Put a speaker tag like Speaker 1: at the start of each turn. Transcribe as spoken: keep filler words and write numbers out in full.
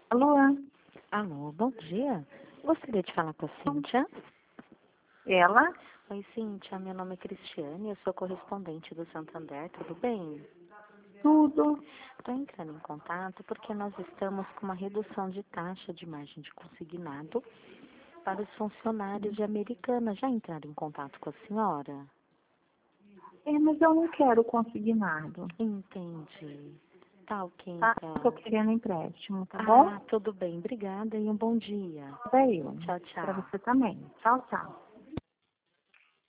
Speaker 1: Alô?
Speaker 2: Alô, bom dia. Gostaria de falar com a Cíntia.
Speaker 1: Ela?
Speaker 2: Oi, Cíntia, meu nome é Cristiane, eu sou correspondente do Santander, tudo bem?
Speaker 1: Tudo.
Speaker 2: Estou entrando em contato porque nós estamos com uma redução de taxa de margem de consignado para os funcionários de Americana. Já entraram em contato com a senhora?
Speaker 1: É, mas eu não quero consignado,
Speaker 2: Entendi. Tá ok,
Speaker 1: tá? Tô
Speaker 2: então.
Speaker 1: querendo empréstimo, tá bom?
Speaker 2: Ah, tudo bem. Obrigada e um bom dia.
Speaker 1: Daí,
Speaker 2: Tchau,
Speaker 1: para
Speaker 2: tchau.
Speaker 1: você também. Tchau, tchau.